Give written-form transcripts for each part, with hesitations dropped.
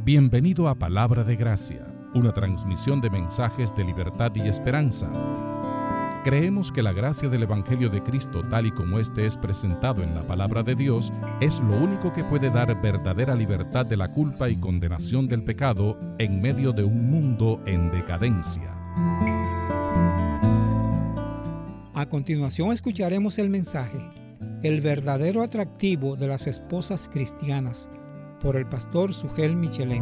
Bienvenido a Palabra de Gracia, una transmisión de mensajes de libertad y esperanza. Creemos que la gracia del Evangelio de Cristo, tal y como este es presentado en la Palabra de Dios, es lo único que puede dar verdadera libertad de la culpa y condenación del pecado en medio de un mundo en decadencia. A continuación escucharemos el mensaje, El verdadero atractivo de las esposas cristianas, por el pastor Sugel Michelén.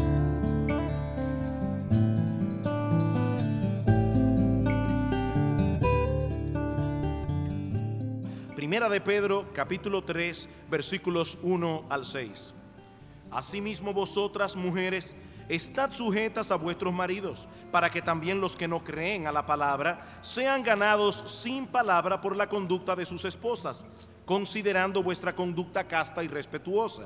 Primera de Pedro, capítulo 3, versículos 1 al 6. Asimismo vosotras, mujeres, estad sujetas a vuestros maridos, para que también los que no creen a la palabra sean ganados sin palabra por la conducta de sus esposas, considerando vuestra conducta casta y respetuosa.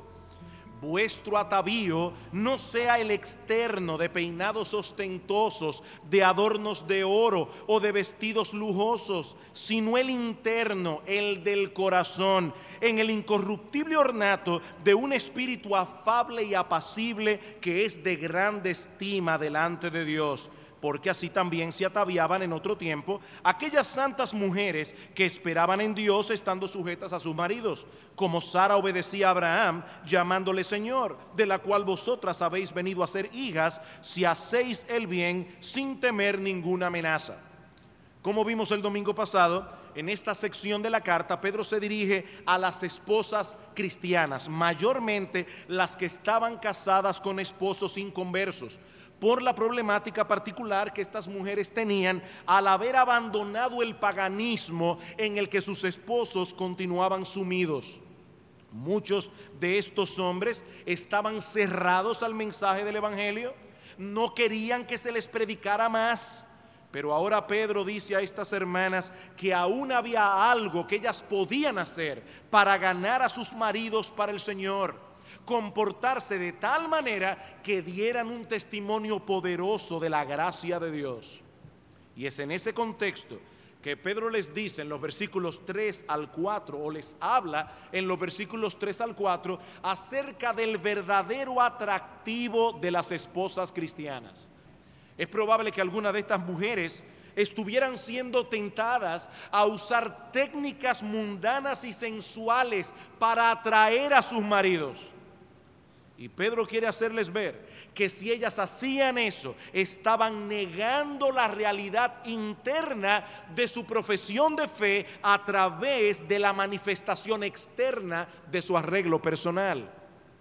Vuestro atavío no sea el externo de peinados ostentosos, de adornos de oro o de vestidos lujosos, sino el interno, el del corazón, en el incorruptible ornato de un espíritu afable y apacible que es de grande estima delante de Dios. Porque así también se ataviaban en otro tiempo aquellas santas mujeres que esperaban en Dios estando sujetas a sus maridos, como Sara obedecía a Abraham llamándole Señor, de la cual vosotras habéis venido a ser hijas si hacéis el bien sin temer ninguna amenaza. Como vimos el domingo pasado, en esta sección de la carta, Pedro se dirige a las esposas cristianas, mayormente las que estaban casadas con esposos inconversos, por la problemática particular que estas mujeres tenían al haber abandonado el paganismo en el que sus esposos continuaban sumidos. Muchos de estos hombres estaban cerrados al mensaje del Evangelio, no querían que se les predicara más. Pero ahora Pedro dice a estas hermanas que aún había algo que ellas podían hacer para ganar a sus maridos para el Señor. Comportarse de tal manera que dieran un testimonio poderoso de la gracia de Dios. Y es en ese contexto que Pedro les dice en los versículos 3 al 4, o les habla en los versículos 3 al 4, acerca del verdadero atractivo de las esposas cristianas. Es probable que algunas de estas mujeres estuvieran siendo tentadas a usar técnicas mundanas y sensuales para atraer a sus maridos. Y Pedro quiere hacerles ver que si ellas hacían eso, estaban negando la realidad interna de su profesión de fe a través de la manifestación externa de su arreglo personal.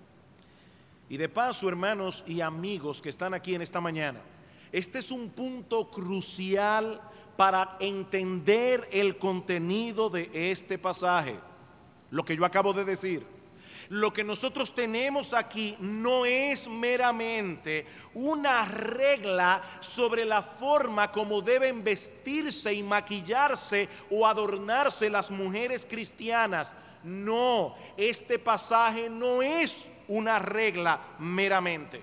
Y de paso, hermanos y amigos que están aquí en esta mañana, este es un punto crucial para entender el contenido de este pasaje, lo que yo acabo de decir. Lo que nosotros tenemos aquí no es meramente una regla sobre la forma como deben vestirse y maquillarse o adornarse las mujeres cristianas. No, este pasaje no es una regla meramente.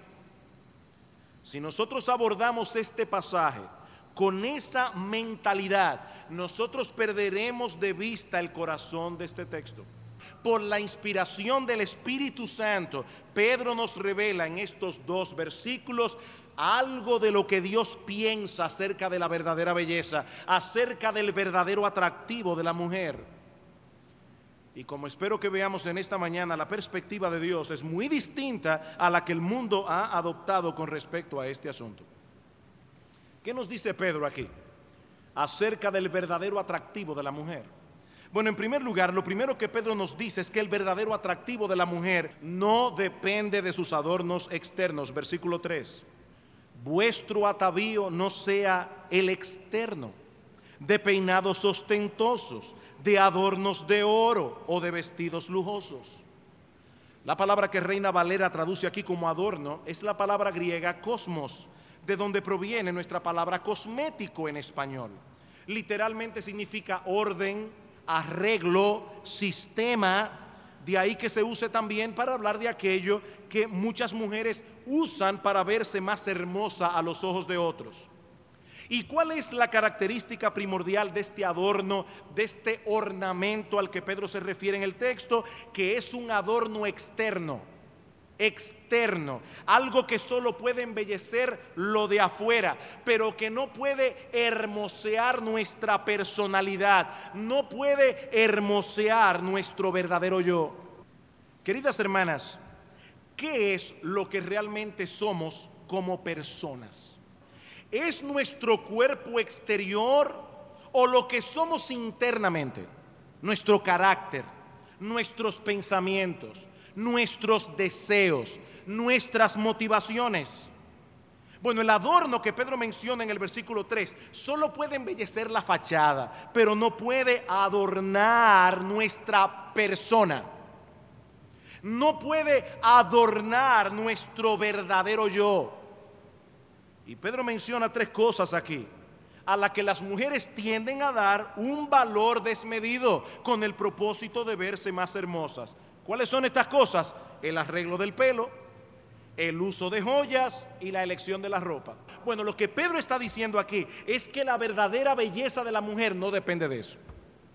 Si nosotros abordamos este pasaje con esa mentalidad, nosotros perderemos de vista el corazón de este texto. Por la inspiración del Espíritu Santo, Pedro nos revela en estos dos versículos algo de lo que Dios piensa acerca de la verdadera belleza, acerca del verdadero atractivo de la mujer. Y como espero que veamos en esta mañana, la perspectiva de Dios es muy distinta a la que el mundo ha adoptado con respecto a este asunto. ¿Qué nos dice Pedro aquí acerca del verdadero atractivo de la mujer? Bueno, en primer lugar, lo primero que Pedro nos dice es que el verdadero atractivo de la mujer no depende de sus adornos externos. Versículo 3. Vuestro atavío no sea el externo, de peinados ostentosos, de adornos de oro o de vestidos lujosos. La palabra que Reina Valera traduce aquí como adorno es la palabra griega cosmos, de donde proviene nuestra palabra cosmético en español. Literalmente significa orden, arreglo, sistema. De ahí que se use también para hablar de aquello que muchas mujeres usan para verse más hermosa a los ojos de otros. ¿Y cuál es la característica primordial de este adorno, de este ornamento al que Pedro se refiere en el texto? Que es un adorno externo. externo, algo que solo puede embellecer lo de afuera, pero que no puede hermosear nuestra personalidad, no puede hermosear nuestro verdadero yo. Queridas hermanas, ¿qué es lo que realmente somos como personas? ¿Es nuestro cuerpo exterior o lo que somos internamente? Nuestro carácter, nuestros pensamientos, nuestros deseos, nuestras motivaciones. Bueno, el adorno que Pedro menciona en el versículo 3 solo puede embellecer la fachada, pero no puede adornar nuestra persona. No puede adornar nuestro verdadero yo. Y Pedro menciona 3 cosas aquí, a las que las mujeres tienden a dar un valor desmedido con el propósito de verse más hermosas. ¿Cuáles son estas cosas? El arreglo del pelo, el uso de joyas y la elección de la ropa. Bueno, lo que Pedro está diciendo aquí es que la verdadera belleza de la mujer no depende de eso.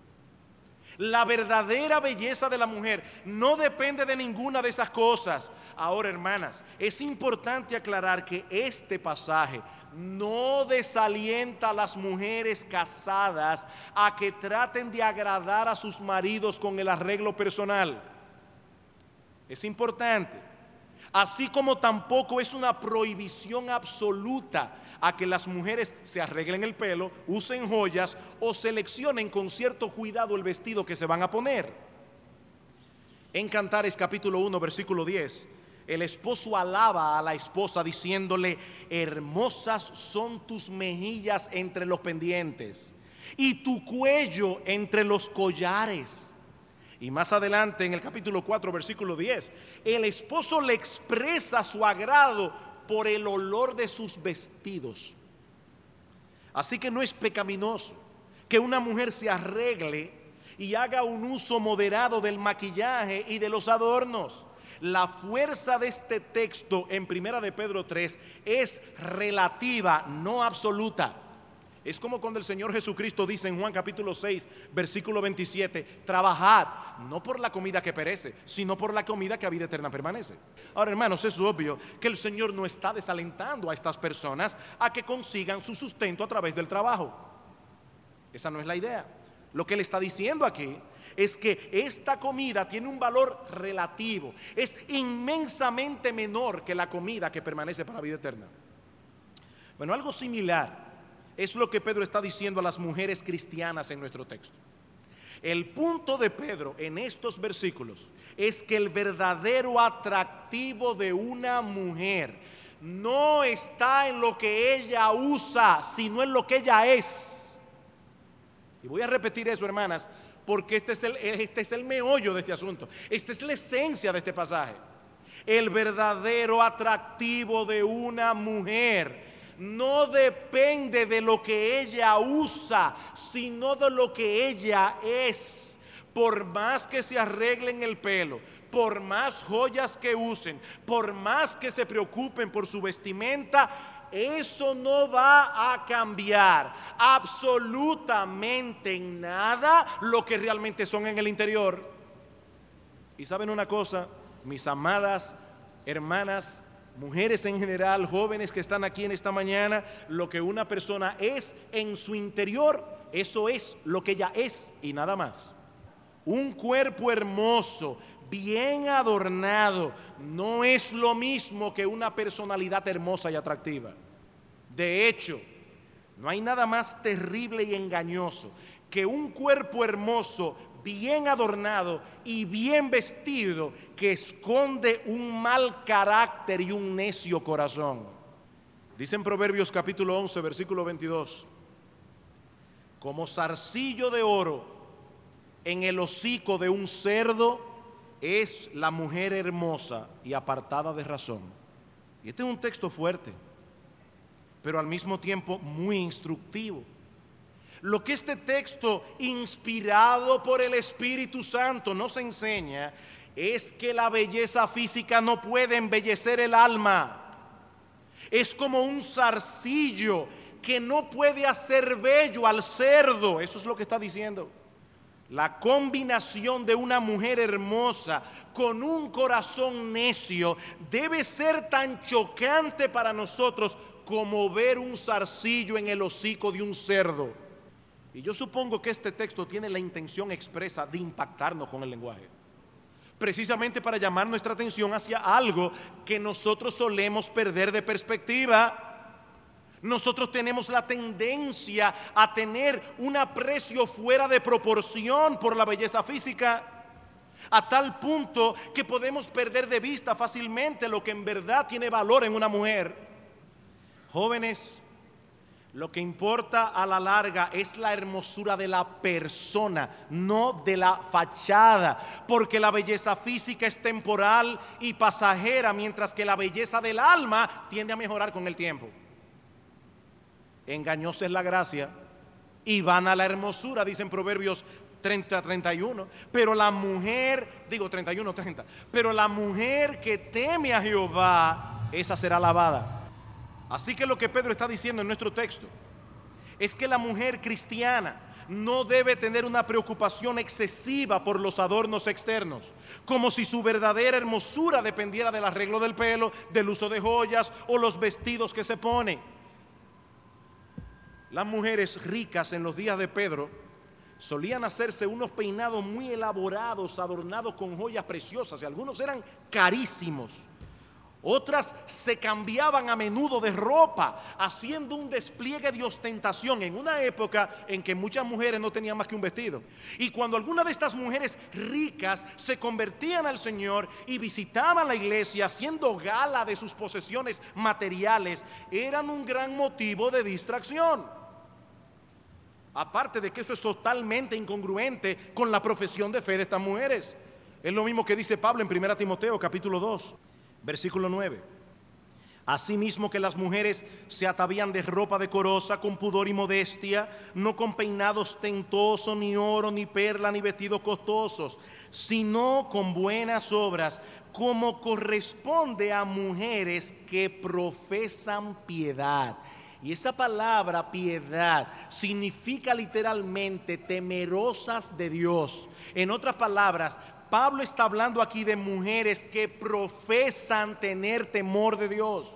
La verdadera belleza de la mujer no depende de ninguna de esas cosas. Ahora, hermanas, es importante aclarar que este pasaje no desalienta a las mujeres casadas a que traten de agradar a sus maridos con el arreglo personal. Es importante. Así como tampoco es una prohibición absoluta a que las mujeres se arreglen el pelo, usen joyas o seleccionen con cierto cuidado el vestido que se van a poner. En Cantares capítulo 1 versículo 10, el esposo alaba a la esposa diciéndole: hermosas son tus mejillas entre los pendientes y tu cuello entre los collares. Y más adelante en el capítulo 4 versículo 10, el esposo le expresa su agrado por el olor de sus vestidos. Así que no es pecaminoso que una mujer se arregle y haga un uso moderado del maquillaje y de los adornos. La fuerza de este texto en 1 de Pedro 3 es relativa, no absoluta. Es como cuando el Señor Jesucristo dice en Juan capítulo 6, versículo 27, trabajad, no por la comida que perece, sino por la comida que a vida eterna permanece. Ahora, hermanos, es obvio que el Señor no está desalentando a estas personas a que consigan su sustento a través del trabajo. Esa no es la idea. Lo que Él está diciendo aquí es que esta comida tiene un valor relativo, es inmensamente menor que la comida que permanece para la vida eterna. Bueno, algo similar es lo que Pedro está diciendo a las mujeres cristianas en nuestro texto. El punto de Pedro en estos versículos es que el verdadero atractivo de una mujer no está en lo que ella usa, sino en lo que ella es. Y voy a repetir eso, hermanas, porque este es el meollo de este asunto. Esta es la esencia de este pasaje. El verdadero atractivo de una mujer no depende de lo que ella usa, sino de lo que ella es. Por más que se arreglen el pelo, por más joyas que usen, por más que se preocupen por su vestimenta, eso no va a cambiar absolutamente en nada lo que realmente son en el interior. Y saben una cosa, mis amadas hermanas, mujeres en general, jóvenes que están aquí en esta mañana, lo que una persona es en su interior, eso es lo que ella es y nada más. Un cuerpo hermoso, bien adornado, no es lo mismo que una personalidad hermosa y atractiva. De hecho, no hay nada más terrible y engañoso que un cuerpo hermoso, bien adornado y bien vestido, que esconde un mal carácter y un necio corazón. Dice en Proverbios capítulo 11, versículo 22, como zarcillo de oro en el hocico de un cerdo es la mujer hermosa y apartada de razón. Y este es un texto fuerte, pero al mismo tiempo muy instructivo. Lo que este texto, inspirado por el Espíritu Santo, nos enseña es que la belleza física no puede embellecer el alma. Es como un zarcillo que no puede hacer bello al cerdo. Eso es lo que está diciendo. La combinación de una mujer hermosa con un corazón necio debe ser tan chocante para nosotros como ver un zarcillo en el hocico de un cerdo. Y yo supongo que este texto tiene la intención expresa de impactarnos con el lenguaje, precisamente para llamar nuestra atención hacia algo que nosotros solemos perder de perspectiva. Nosotros tenemos la tendencia a tener un aprecio fuera de proporción por la belleza física, a tal punto que podemos perder de vista fácilmente lo que en verdad tiene valor en una mujer. Jóvenes, lo que importa a la larga es la hermosura de la persona, no de la fachada, porque la belleza física es temporal y pasajera, mientras que la belleza del alma tiende a mejorar con el tiempo. Engañosa es la gracia y vana la hermosura, dicen Proverbios 30:31. Pero la mujer, 31:30, pero la mujer que teme a Jehová, esa será alabada. Así que lo que Pedro está diciendo en nuestro texto es que la mujer cristiana no debe tener una preocupación excesiva por los adornos externos, como si su verdadera hermosura dependiera del arreglo del pelo, del uso de joyas o los vestidos que se pone. Las mujeres ricas en los días de Pedro solían hacerse unos peinados muy elaborados, adornados con joyas preciosas, y algunos eran carísimos. Otras se cambiaban a menudo de ropa, haciendo un despliegue de ostentación en una época en que muchas mujeres no tenían más que un vestido. Y cuando algunas de estas mujeres ricas se convertían al Señor y visitaban la iglesia haciendo gala de sus posesiones materiales, eran un gran motivo de distracción. Aparte de que eso es totalmente incongruente con la profesión de fe de estas mujeres. Es lo mismo que dice Pablo en 1 Timoteo capítulo 2, versículo 9. Asimismo que las mujeres se atavían de ropa decorosa, con pudor y modestia, no con peinados ostentosos, ni oro, ni perla, ni vestidos costosos, sino con buenas obras, como corresponde a mujeres que profesan piedad. Y esa palabra piedad significa literalmente temerosas de Dios. En otras palabras, Pablo está hablando aquí de mujeres que profesan tener temor de Dios.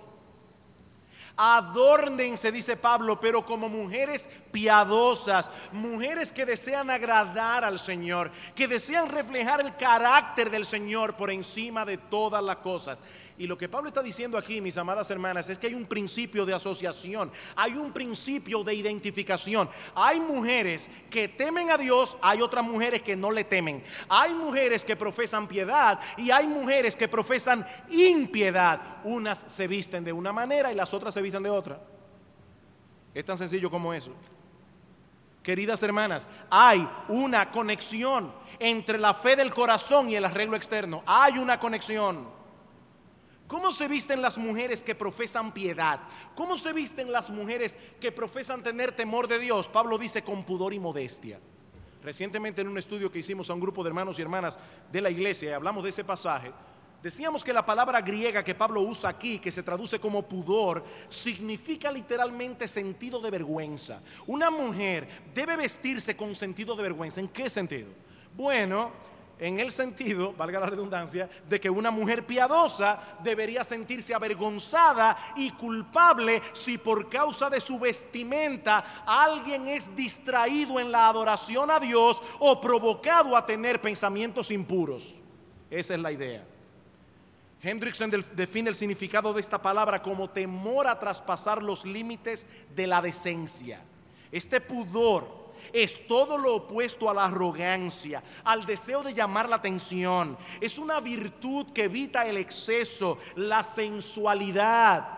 Adórnense, dice Pablo, pero como mujeres piadosas, mujeres que desean agradar al Señor, que desean reflejar el carácter del Señor por encima de todas las cosas. Y lo que Pablo está diciendo aquí, mis amadas hermanas, es que hay un principio de asociación, hay un principio de identificación. Hay mujeres que temen a Dios, hay otras mujeres que no le temen. Hay mujeres que profesan piedad y hay mujeres que profesan impiedad. Unas se visten de una manera y las otras se visten de otra. Es tan sencillo como eso. Queridas hermanas, hay una conexión entre la fe del corazón y el arreglo externo. Hay una conexión. ¿Cómo se visten las mujeres que profesan piedad? ¿Cómo se visten las mujeres que profesan tener temor de Dios? Pablo dice con pudor y modestia. Recientemente en un estudio que hicimos a un grupo de hermanos y hermanas de la iglesia y hablamos de ese pasaje, decíamos que la palabra griega que Pablo usa aquí, que se traduce como pudor, significa literalmente sentido de vergüenza. Una mujer debe vestirse con sentido de vergüenza. ¿En qué sentido? Bueno, en el sentido, valga la redundancia, de que una mujer piadosa debería sentirse avergonzada y culpable si por causa de su vestimenta alguien es distraído en la adoración a Dios o provocado a tener pensamientos impuros. Esa es la idea. Hendrickson define el significado de esta palabra como temor a traspasar los límites de la decencia. Este pudor es todo lo opuesto a la arrogancia, al deseo de llamar la atención. Es una virtud que evita el exceso, la sensualidad.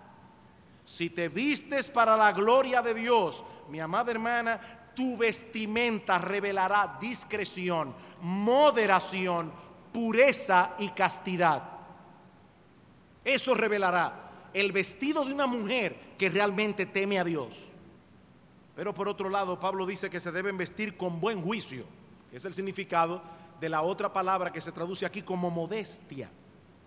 Si te vistes para la gloria de Dios, mi amada hermana, tu vestimenta revelará discreción, moderación, pureza y castidad. Eso revelará el vestido de una mujer que realmente teme a Dios. Pero por otro lado, Pablo dice que se deben vestir con buen juicio, que es el significado de la otra palabra que se traduce aquí como modestia.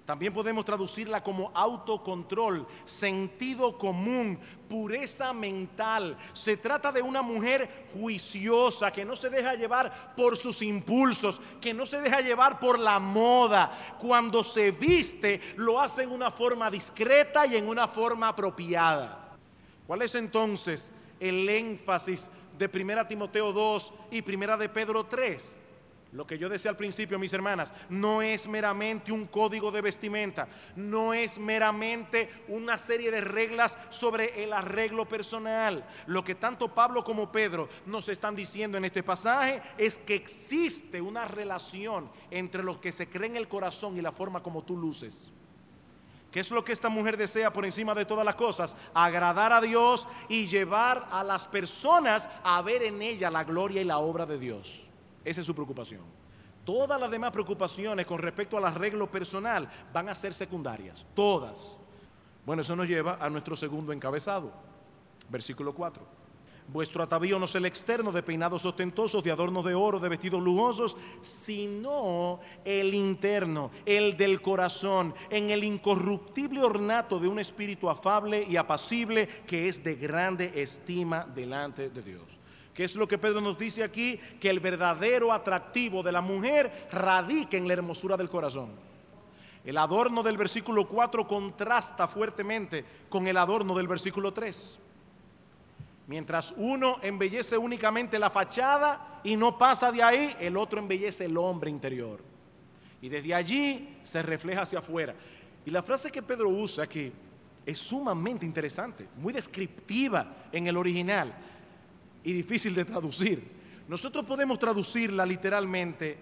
También podemos traducirla como autocontrol, sentido común, pureza mental. Se trata de una mujer juiciosa, que no se deja llevar por sus impulsos, que no se deja llevar por la moda. Cuando se viste, lo hace en una forma discreta y en una forma apropiada. ¿Cuál es entonces el énfasis de 1 Timoteo 2 y 1 de Pedro 3? Lo que yo decía al principio, mis hermanas, no es meramente un código de vestimenta, no es meramente una serie de reglas sobre el arreglo personal. Lo que tanto Pablo como Pedro nos están diciendo en este pasaje es que existe una relación entre lo que se cree en el corazón y la forma como tú luces. ¿Qué es lo que esta mujer desea por encima de todas las cosas? Agradar a Dios y llevar a las personas a ver en ella la gloria y la obra de Dios. Esa es su preocupación. Todas las demás preocupaciones con respecto al arreglo personal van a ser secundarias, todas. Bueno, eso nos lleva a nuestro segundo encabezado, versículo 4. Vuestro atavío no es el externo de peinados ostentosos, de adornos de oro, de vestidos lujosos, sino el interno, el del corazón, en el incorruptible ornato de un espíritu afable y apacible que es de grande estima delante de Dios. ¿Qué es lo que Pedro nos dice aquí? Que el verdadero atractivo de la mujer radica en la hermosura del corazón. El adorno del versículo 4 contrasta fuertemente con el adorno del versículo 3. Mientras uno embellece únicamente la fachada y no pasa de ahí, el otro embellece el hombre interior. Y desde allí se refleja hacia afuera. Y la frase que Pedro usa aquí es sumamente interesante, muy descriptiva en el original y difícil de traducir. Nosotros podemos traducirla literalmente,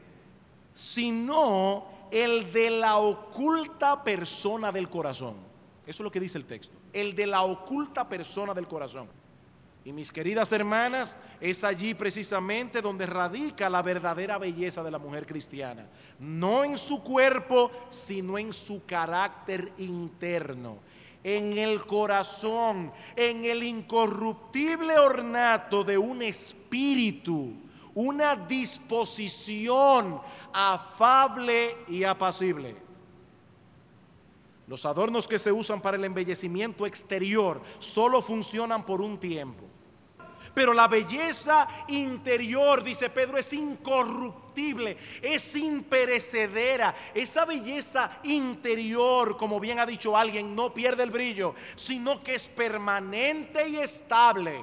sino el de la oculta persona del corazón. Eso es lo que dice el texto, el de la oculta persona del corazón. Y mis queridas hermanas, es allí precisamente donde radica la verdadera belleza de la mujer cristiana. No en su cuerpo, sino en su carácter interno, en el corazón, en el incorruptible ornato de un espíritu, una disposición afable y apacible. Los adornos que se usan para el embellecimiento exterior solo funcionan por un tiempo. Pero la belleza interior, dice Pedro, es incorruptible, es imperecedera. Esa belleza interior, como bien ha dicho alguien, no pierde el brillo, sino que es permanente y estable.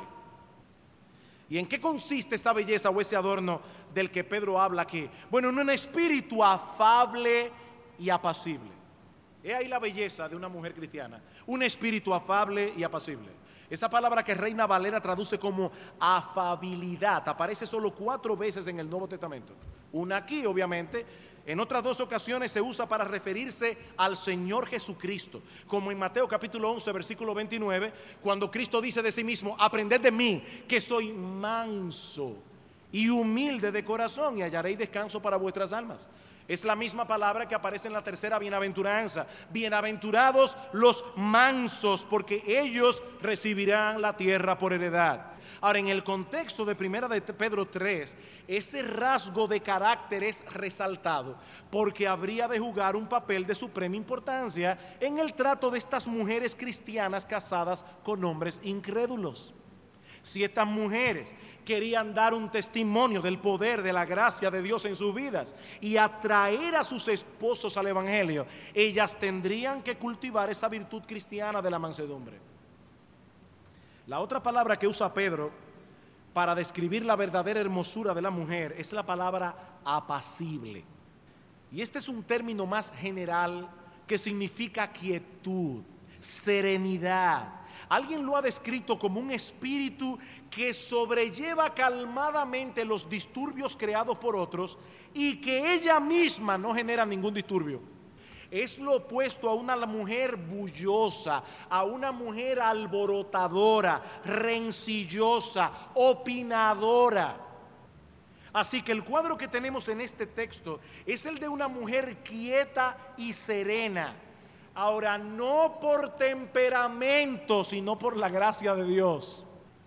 ¿Y en qué consiste esa belleza o ese adorno del que Pedro habla aquí? Bueno, en un espíritu afable y apacible. He ahí la belleza de una mujer cristiana, un espíritu afable y apacible. Esa palabra que Reina Valera traduce como afabilidad aparece solo 4 veces en el Nuevo Testamento. Una aquí, obviamente. En otras 2 ocasiones se usa para referirse al Señor Jesucristo, como en Mateo capítulo 11, versículo 29, cuando Cristo dice de sí mismo: aprended de mí, que soy manso y humilde de corazón, y hallaréis descanso para vuestras almas. Es la misma palabra que aparece en la tercera bienaventuranza. Bienaventurados los mansos, porque ellos recibirán la tierra por heredad. Ahora, en el contexto de 1 de Pedro 3, ese rasgo de carácter es resaltado porque habría de jugar un papel de suprema importancia en el trato de estas mujeres cristianas casadas con hombres incrédulos. Si estas mujeres querían dar un testimonio del poder, de la gracia de Dios en sus vidas y atraer a sus esposos al Evangelio, ellas tendrían que cultivar esa virtud cristiana de la mansedumbre. La otra palabra que usa Pedro para describir la verdadera hermosura de la mujer es la palabra apacible. Y este es un término más general que significa quietud, serenidad. Alguien lo ha descrito como un espíritu que sobrelleva calmadamente los disturbios creados por otros y que ella misma no genera ningún disturbio. Es lo opuesto a una mujer bullosa, a una mujer alborotadora, rencillosa, opinadora. Así que el cuadro que tenemos en este texto es el de una mujer quieta y serena. Ahora, no por temperamento, sino por la gracia de Dios.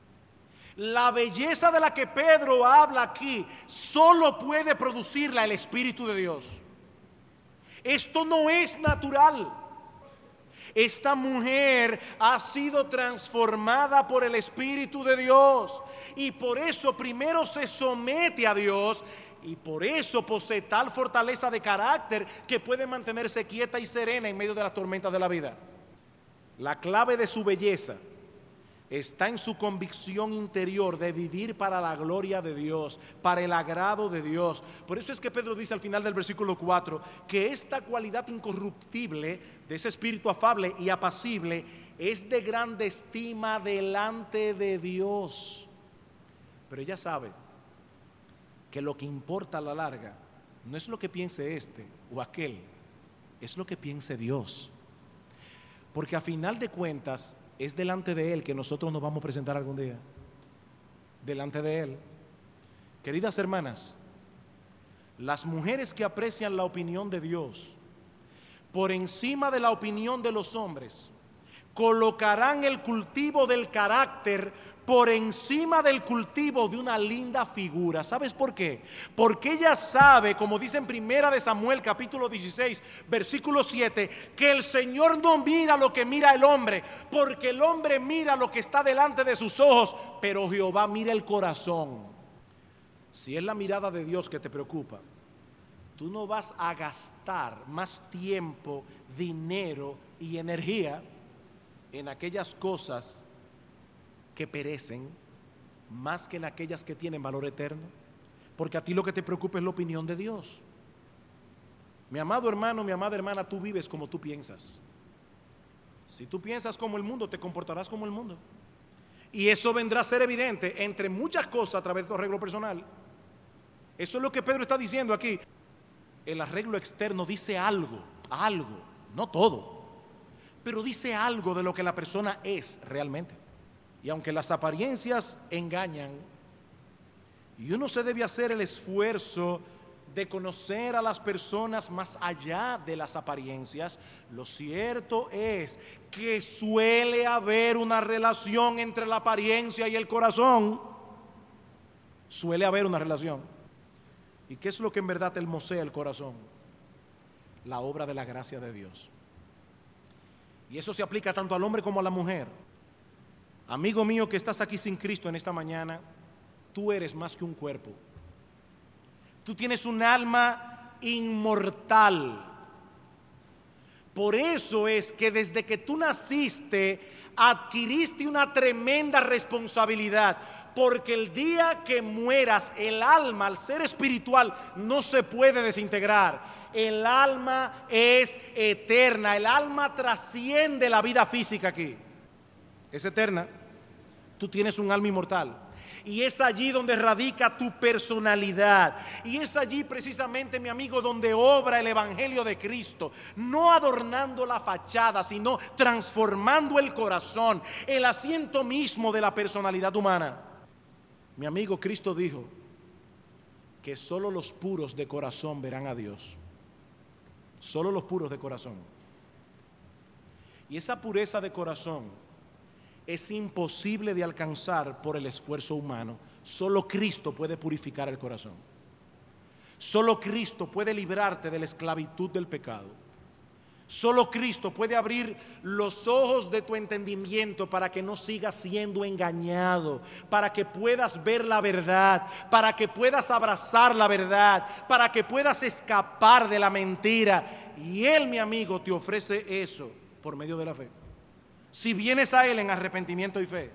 La belleza de la que Pedro habla aquí solo puede producirla el Espíritu de Dios. Esto no es natural. Esta mujer ha sido transformada por el Espíritu de Dios y por eso primero se somete a Dios y por eso posee tal fortaleza de carácter que puede mantenerse quieta y serena en medio de las tormentas de la vida. La clave de su belleza está en su convicción interior de vivir para la gloria de Dios, para el agrado de Dios. Por eso es que Pedro dice al final del versículo 4 que esta cualidad incorruptible de ese espíritu afable y apacible es de grande estima delante de Dios. Pero ella sabe que lo que importa a la larga no es lo que piense este o aquel, es lo que piense Dios. Porque a final de cuentas es delante de Él que nosotros nos vamos a presentar algún día. Delante de Él. Queridas hermanas, las mujeres que aprecian la opinión de Dios por encima de la opinión de los hombres, colocarán el cultivo del carácter por encima del cultivo de una linda figura. ¿Sabes por qué? Porque ella sabe, como dice en Primera de Samuel capítulo 16 versículo 7, que el Señor no mira lo que mira el hombre, porque el hombre mira lo que está delante de sus ojos, pero Jehová mira el corazón. Si es la mirada de Dios que te preocupa, tú no vas a gastar más tiempo, dinero y energía en aquellas cosas que perecen más que en aquellas que tienen valor eterno, porque a ti lo que te preocupa es la opinión de Dios. Mi amado hermano, mi amada hermana, tú vives como tú piensas. Si tú piensas como el mundo, te comportarás como el mundo, y eso vendrá a ser evidente entre muchas cosas a través de tu arreglo personal. Eso es lo que Pedro está diciendo aquí. El arreglo externo dice algo, no todo, pero dice algo de lo que la persona es realmente. Y aunque las apariencias engañan, y uno se debe hacer el esfuerzo de conocer a las personas más allá de las apariencias, lo cierto es que suele haber una relación entre la apariencia y el corazón. Suele haber una relación. ¿Y qué es lo que en verdad hermosea el corazón? La obra de la gracia de Dios. Y eso se aplica tanto al hombre como a la mujer. Amigo mío que estás aquí sin Cristo en esta mañana, tú eres más que un cuerpo. Tú tienes un alma inmortal. Por eso es que desde que tú naciste adquiriste una tremenda responsabilidad, porque el día que mueras, el alma, al ser espiritual, no se puede desintegrar. El alma es eterna, el alma trasciende la vida física aquí. Es eterna. Tú tienes un alma inmortal. Y es allí donde radica tu personalidad. Y es allí precisamente, mi amigo, donde obra el Evangelio de Cristo. No adornando la fachada, sino transformando el corazón, el asiento mismo de la personalidad humana. Mi amigo, Cristo dijo que solo los puros de corazón verán a Dios. Solo los puros de corazón. Y esa pureza de corazón es imposible de alcanzar por el esfuerzo humano. Solo Cristo puede purificar el corazón. Solo Cristo puede librarte de la esclavitud del pecado. Solo Cristo puede abrir los ojos de tu entendimiento para que no sigas siendo engañado, para que puedas ver la verdad, para que puedas abrazar la verdad, para que puedas escapar de la mentira. Y Él, mi amigo, te ofrece eso por medio de la fe. Si vienes a Él en arrepentimiento y fe.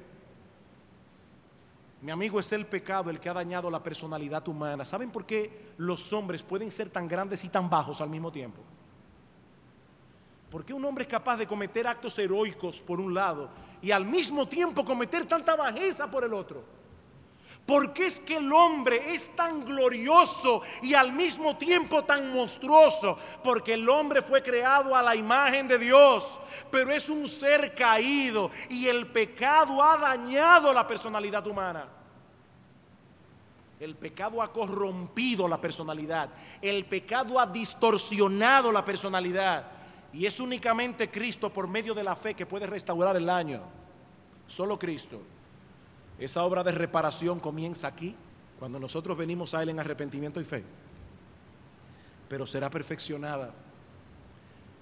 Mi amigo, es el pecado el que ha dañado la personalidad humana. ¿Saben por qué los hombres pueden ser tan grandes y tan bajos al mismo tiempo? ¿Por qué un hombre es capaz de cometer actos heroicos por un lado y al mismo tiempo cometer tanta bajeza por el otro? ¿Por qué es que el hombre es tan glorioso y al mismo tiempo tan monstruoso? Porque el hombre fue creado a la imagen de Dios, pero es un ser caído y el pecado ha dañado la personalidad humana. El pecado ha corrompido la personalidad, el pecado ha distorsionado la personalidad, y es únicamente Cristo por medio de la fe que puede restaurar el daño. Solo Cristo. Esa obra de reparación comienza aquí, cuando nosotros venimos a Él en arrepentimiento y fe, pero será perfeccionada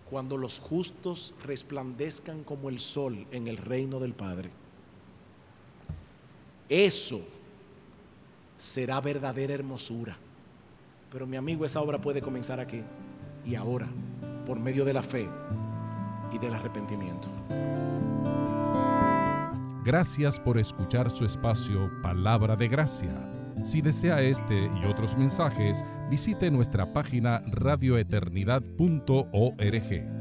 cuando los justos resplandezcan como el sol en el reino del Padre. Eso será verdadera hermosura. Pero mi amigo, esa obra puede comenzar aquí y ahora, por medio de la fe y del arrepentimiento. Gracias por escuchar su espacio Palabra de Gracia. Si desea este y otros mensajes, visite nuestra página radioeternidad.org.